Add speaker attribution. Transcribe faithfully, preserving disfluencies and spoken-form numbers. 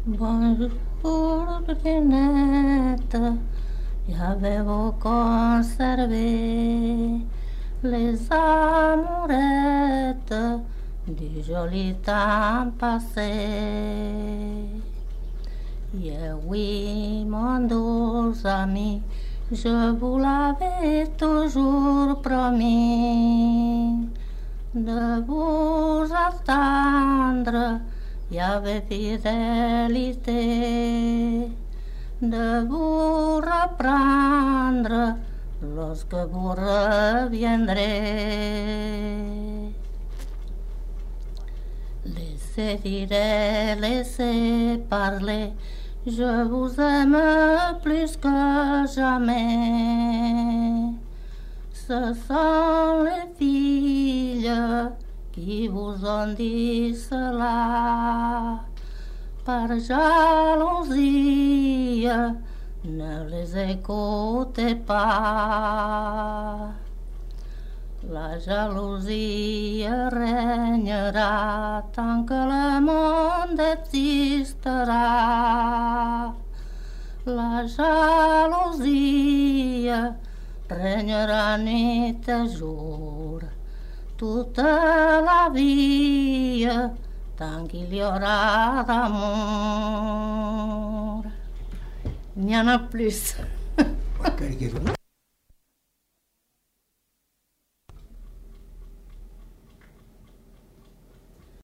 Speaker 1: Bonjour, Brunette, j'avais-vous conservé les amourettes du joli temps passé? Et oui, mon doux ami, je vous l'avais toujours promis de vous attendre. Il y avait fidélité de vous reprendre lorsque vous reviendrez. Laissez dire, laissez parler, je vous aime plus que jamais. Ce sont les filles qui vous ont dit cela par jalousie, ne les écoutez pas. La jalousie régnera tant que le monde existera. La jalousie régnera nuit et jour, toute la vie, tant qu'il y aura d'amour. Il y en a plus.